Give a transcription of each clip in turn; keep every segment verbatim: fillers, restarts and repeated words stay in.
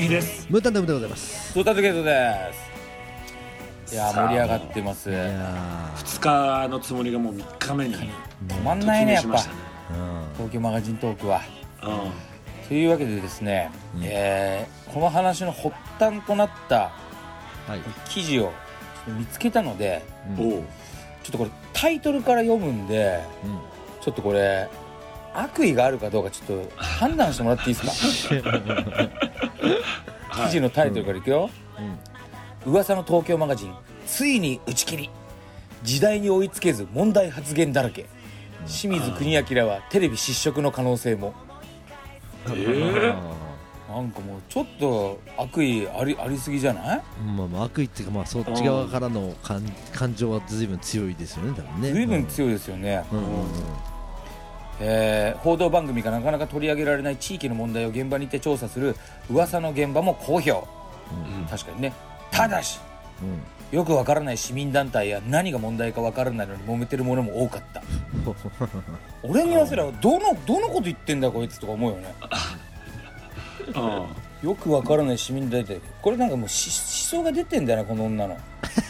です。 ムータンダムでございます。 トータルゲートです。いや盛り上がってます。いやふつかのつもりがもうみっかめに止まんないねやっぱ、うん、東京マガジントークは、うん、というわけでですね、うんえー、この話の発端となった記事を見つけたので、うん、ちょっとこれタイトルから読むんで、うん、ちょっとこれ悪意があるかどうかちょっと判断してもらっていいですか記事のタイトルからいくよ、うん、噂の東京マガジンついに打ち切り、時代に追いつけず問題発言だらけ、清水国明はテレビ失職の可能性も。えー、なんかもうちょっと悪意あり、ありすぎじゃない？ まあ、まあ悪意っていうか、まあ、そっち側からの感、感情は随分強いですよね、多分ね。 随分強いですよね、うんうんうんえー、報道番組がなかなか取り上げられない地域の問題を現場にて調査する噂の現場も好評、うん、確かにね。ただし、うん、よくわからない市民団体や何が問題かわからないのに揉めてるものも多かった俺に言わせればどの、どのこと言ってんだこいつとか思うよねああよくわからない市民団体、これなんかもう思想が出てんだよなこの女の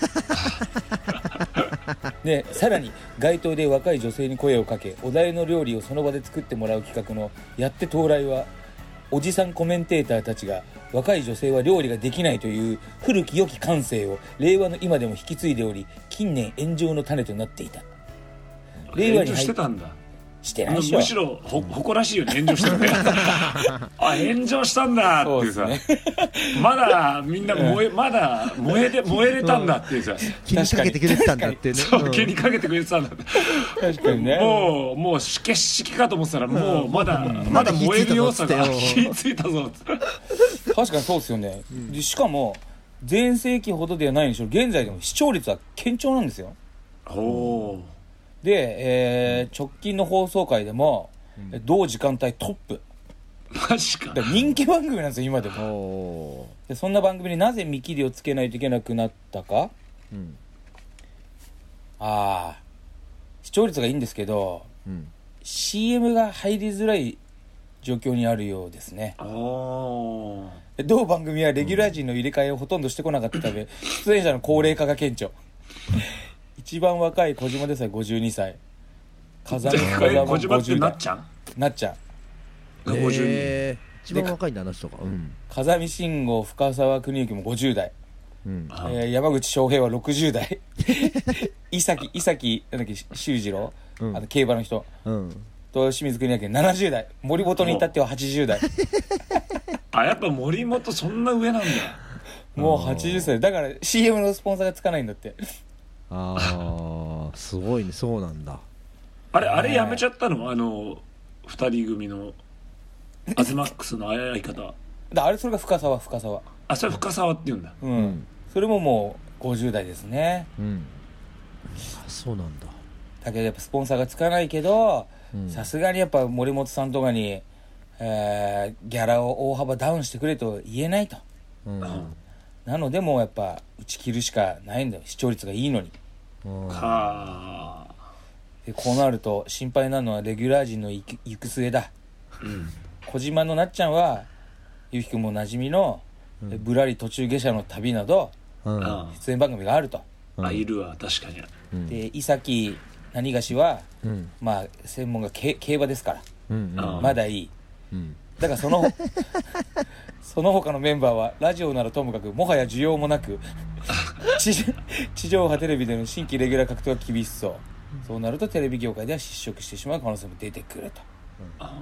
でさらに街頭で若い女性に声をかけお題の料理をその場で作ってもらう企画のやって到来は、おじさんコメンテーターたちが若い女性は料理ができないという古き良き感性を令和の今でも引き継いでおり、近年炎上の種となっていた。 令和に入っ炎上してたんだ。 してないでしょ。 むしろほ誇らしいよね、炎上したんだあ、炎上したんだっていうさ、ね、まだみんな燃え、まだ燃えで燃えれたんだっていうさ、 気にかけてくれてたんだってね。 そう、気にかけてくれてたんだって。 確かにね。 もうもうしけしきかと思ってたら、もうまだ、うん、まだ燃える要素が火ついたぞって確かにそうですよね、うん、でしかも前世紀ほどではないにしろ現在でも視聴率は堅調なんですよ。おーで、えー、直近の放送回でも、うん、同時間帯トップ。 マジか。 だから人気番組なんですよ今でも。でそんな番組になぜ見切りをつけないといけなくなったか、うん、ああ視聴率がいいんですけど、うん、シーエム が入りづらい状況にあるようですね。あ同番組はレギュラー陣の入れ替えをほとんどしてこなかったため、うん、出演者の高齢化が顕著一番若い小島でさえごじゅうにさい、風見風間もごじゅう代。小島ってなっちゃんなっちゃんがごじゅうに、えー、一番若いんだあの人が、うん、 風見慎吾深沢邦之もごじゅう代、うんえー、山口翔平はろくじゅう代伊崎伊崎なんだっけ修二郎、うん、あの競馬の人、うん、と清水国明ななじゅう代、森本に至ってははちじゅう代あやっぱ森本そんな上なんだもうはちじゅっさいだから シーエム のスポンサーがつかないんだって。 ああすごいね。そうなんだ。 あれあれやめちゃったの、あのふたり組のアズマックスの相方だ。あれそれが深沢深沢あそれ深沢って言うんだ、 うんうん、それももうごじゅう代ですね、うん、 あそうなんだ。 だけどやっぱスポンサーがつかないけどさすがにやっぱ森本さんとかに、えー、ギャラを大幅ダウンしてくれと言えないと、うんうん、なのでもうやっぱ打ち切るしかないんだよ、視聴率がいいのに。はでこうなると心配なのはレギュラー陣の行く末だ、うん、小島のなっちゃんはゆうきくんもおなじみの、うん、ぶらり途中下車の旅など、うん、出演番組があると、 うん、あいるわ確かに、 うん、で伊崎何がしは、うん、まあ専門が競馬ですから、うんうん、まだいい、うん、だからそのその他のメンバーはラジオならともかくもはや需要もなく地, 地上波テレビでの新規レギュラー獲得が厳しそう、うん、そうなるとテレビ業界では失職してしまう可能性も出てくると、うん、あ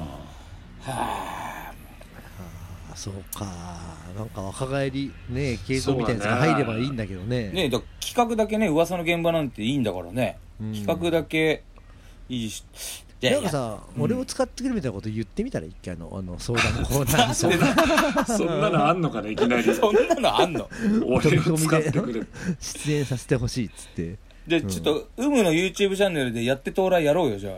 はあそうか。なんか若返りね系統みたいなやつが入ればいいんだけどね。 ねえだ企画だけね噂の現場なんていいんだからね、うん、企画だけいいしなんかさ、うん、俺を使ってくれみたいなこと言ってみたら一回 あの, あの相談のコーナーにそんなのあんのかねいきなりそんなのあんの俺を使ってくれ出演させてほしいっつってで、うん、ちょっと有無の YouTube チャンネルでやって到来やろうよじゃあ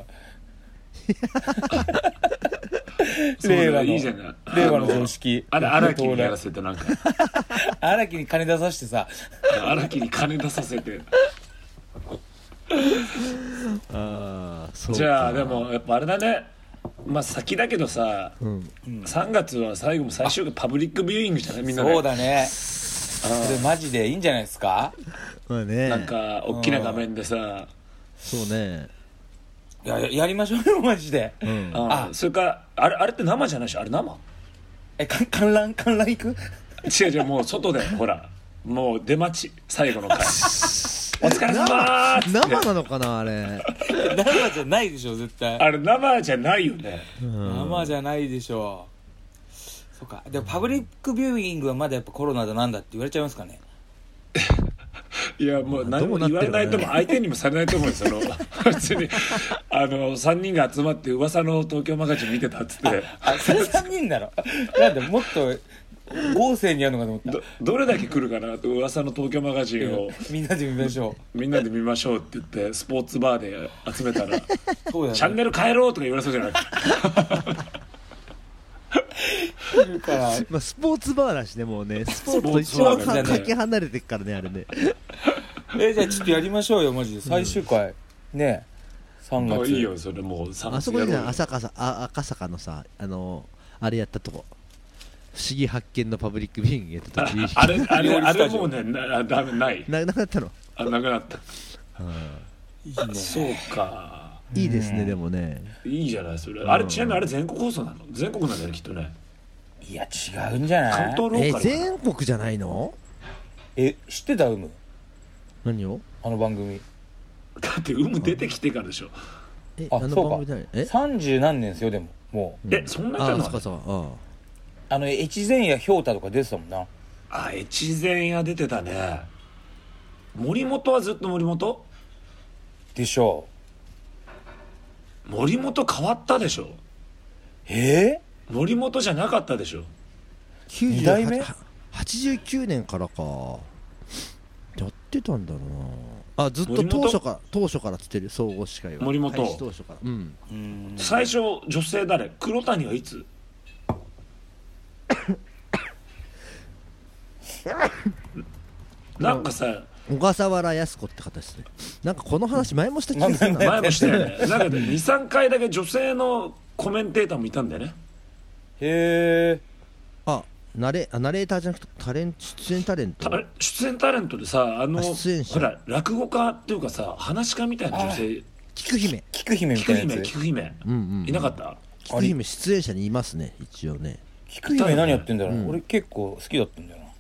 令和のいいじゃない令和の常識あれ荒木にやらせてなんか荒木に金出させてさ荒木に金出させてあそうじゃあでもやっぱあれだねまあ先だけどさ、 うん、 さんがつは最後も最終回パブリックビューイングじゃないみんなね。そうだね。それマジでいいんじゃないですか。 まあね、 なんか大きな画面でさ、 そうね、 いや や, やりましょうよマジで、 うん、ああそれからあれあれって生じゃないし、あれ生えか観覧観覧行く違う違う、もう外でほらもう出待ち最後の回お疲れ様ー生なのかなあれ生じゃないでしょ絶対。 あれ生じゃないよね、 うん、生じゃないでしょう。そうか。でもパブリックビューイングはまだやっぱコロナだなんだって言われちゃいますかね。 いやもう何も言われないとも相手にもされないと思うんですよ普通にあのさんにんが集まって噂の東京マガジン見てたっつって、 あそれさんにんだろなんでもっと豪勢にやるのかと思った。 ど, どれだけ来るかなと、噂の東京マガジンをみんなで見ましょうみんなで見ましょうって言ってスポーツバーで集めたらそうだ、ね、 チャンネル変えろとか言われそうじゃないまあ、スポーツバーだしね、もうねスポーツと一番かけ離れてるからねあれねえじゃあちょっとやりましょうよマジで最終回、うん、ねさんがついいよそれもうさんがつあそこに赤坂あ赤坂のさあのあれやったとこ不思議発見のパブリックビューイングやった時あ, あれあれあれもうねなダメないななくなったのあなくなった、 うん、いいね。 そうかいいですね、でもねいいじゃないそれ、うん、あれちなみにあれ全国放送なの？全国なんだよねきっとね。 いや違うんじゃない？ 関東ローカルえ全国じゃないの？ え知ってた？うむ何を？ あの番組だってうむ出てきてからでしょ。 えあの番組じゃない？え三十何年ですよでももう、うん、えそんなじゃない？ あそうかそうああの越前や氷太とか出てたもんな。 あ越前や出てたね。森本はずっと森本でしょう。 森本変わったでしょ。 えー、森本じゃなかったでしょ。 に代目はちじゅうきゅうねんからかやってたんだろうなあずっと当初から当初からつってる総合司会は森本当初から、うん、 うん最初女性誰？黒谷はいつ？なんかさ小笠原靖子って方ですね。なんかこの話前もした気がするな。 前もしたよね。なんかにさんかいだけ女性のコメンテーターもいたんだよね。 へえ。 あナレあナレーターじゃなくてタレン出演タレント出演タレントでさあの出演者ほら落語家っていうかさ話し家みたいな女性菊姫菊姫みたいなやつ菊姫、うんうん、いなかった？ 菊姫出演者にいますね一応ね。 菊姫何やってんだろう、うん、俺結構好きだったんだよな。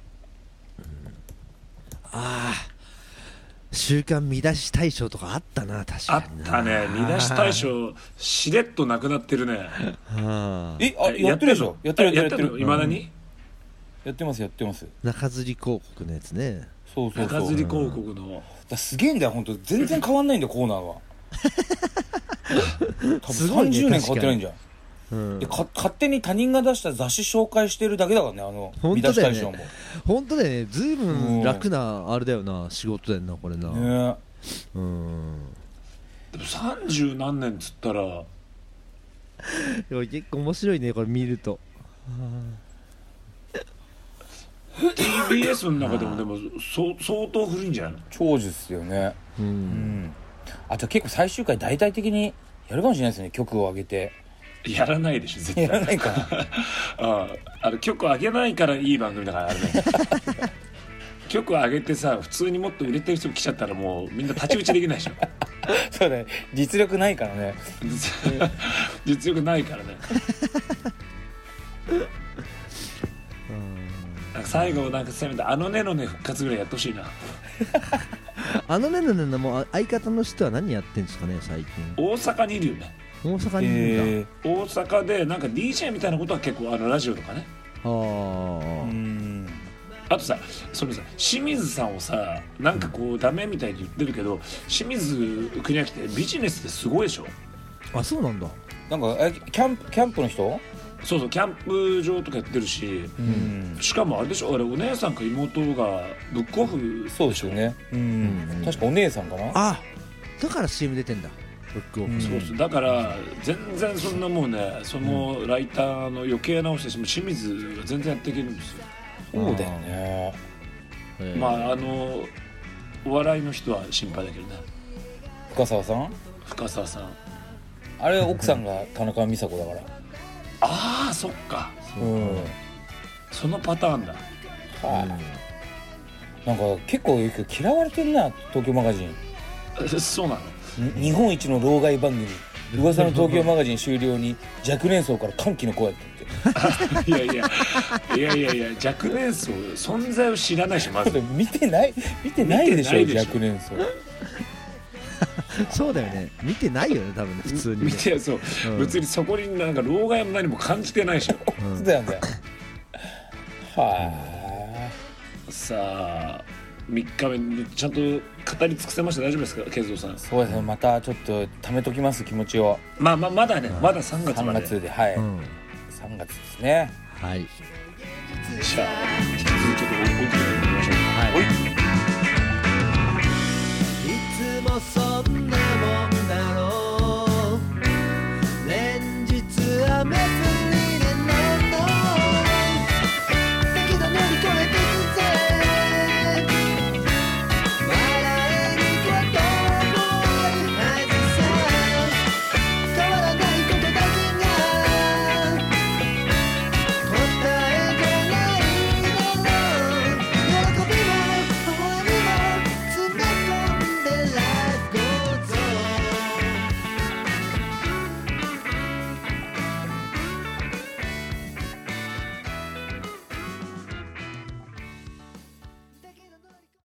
ああ週刊見出し大賞とかあったな確かにな。 あったね見出し大賞しれっとなくなってるね。 はあ、えあやってるでしょ。やってるやってるいまだに、うん、 やってますやってます。 中吊り広告のやつね。 そうそうそう中吊り広告の、 だすげえんだよ本当全然変わんないんだよコーナーは多分さんじゅうねん変わってないんじゃん。うん、でか勝手に他人が出した雑誌紹介してるだけだからねあの見出し大賞も。 本当だよねずいぶん楽なあれだよな仕事だよなこれな、ね、 うんでもさんじゅう何年っつったらでも結構面白いねこれ見ると。 ティービーエス の中でもでもそ相当古いんじゃないの？ 長寿っすよね。うん、うん、あじゃあ結構最終回大々的にやるかもしれないですね曲を上げて。 やらないでしょ絶対。 やらないかなああの曲を上げないからいい番組だからあれね曲を上げてさ普通にもっと売れてる人来ちゃったらもうみんな太刀打ちできないでしょそうだね実力ないからね実力ないからねなんか最後なんかせめてあのねのね復活ぐらいやってほしいなあのねのねのもう相方の人は何やってんですかね最近。 大阪にいるよね。 大阪にいるんだ、 えー、大阪でなんか ディージェー みたいなことは結構あのラジオとかね。あうんあとさそのさ清水さんをさなんかこうダメみたいに言ってるけど清水国明ってビジネスですごいでしょ。 あそうなんだ。 なんかえキャンプキャンプの人そうそうキャンプ場とかやってるし、うん、しかもあれでしょあれお姉さんか妹がブックオフ。 そうですよね、うんうん、確かお姉さんかな。 あだから シーエム 出てんだブックオフ、 うん、そうそうだから全然そんなもうねそのライターの余計直してしも清水が全然やっていけるんですよ。 そうだよね。 まああのお笑いの人は心配だけどね。 深澤さん深澤さんあれ奥さんが田中美佐子だからああそっか、うん、そのパターンだ。はい、 なんか結構嫌われてるな東京マガジン。 そうなの。 日本一の老害番組噂の東京マガジン終了に若年層から歓喜の声って言っていやいやいやいやいや若年層存在を知らないしまず見てない見てないでしょ若年層そうだよね見てないよね多分ね普通に、ね、 見てそう、うん、別にそこになんか老害も何も感じてないでしょ、 うん、そうだよねはあさあみっかめちゃんと語り尽くせました。大丈夫ですか慶三さん。 そうですね、またちょっと貯めときます気持ちを。 まあまあまだね、うん、まださんがつまでさんがつではい、うん、さんがつですね。 はい。 じゃあ引き続きちょっと置いてみましょう。 はい。いつもそんなもん